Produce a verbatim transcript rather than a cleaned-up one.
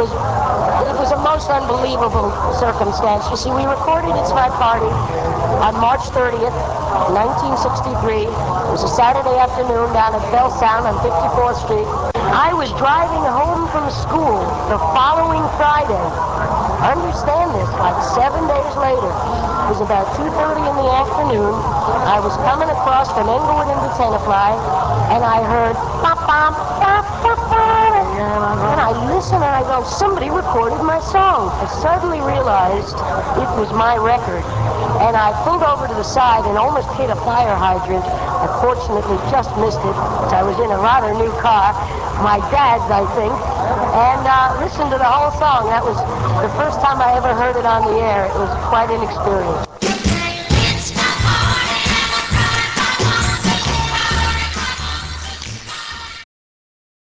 was it was a most unbelievable circumstance. You see, we recorded It's My Party on March thirtieth, nineteen sixty-three. It was a Saturday afternoon down at Bell Sound on fifty-fourth Street. I was driving home from school the following Friday. Understand this, like seven days later. It was about two thirty in the afternoon. I was coming across from Englewood into Tenafly, and I heard bop bop bop bop bop. And I listened and I go, somebody recorded my song. I suddenly realized it was my record. And I pulled over to the side and almost hit a fire hydrant. I fortunately just missed it because I was in a rather new car. My dad's, I think. And uh, listened to the whole song. That was the first time I ever heard it on the air. It was quite an experience.